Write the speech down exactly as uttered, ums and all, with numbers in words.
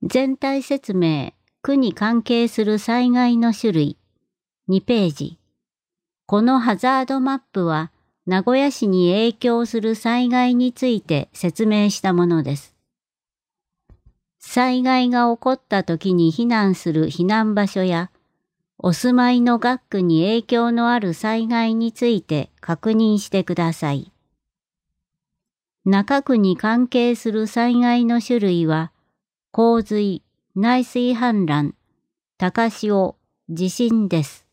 全体説明、区に関係する災害の種類、にページ。このハザードマップは、名古屋市に影響する災害について説明したものです。災害が起こった時に避難する避難場所や、お住まいの学区に影響のある災害について確認してください。中区に関係する災害の種類は、洪水、内水氾濫、高潮、地震です。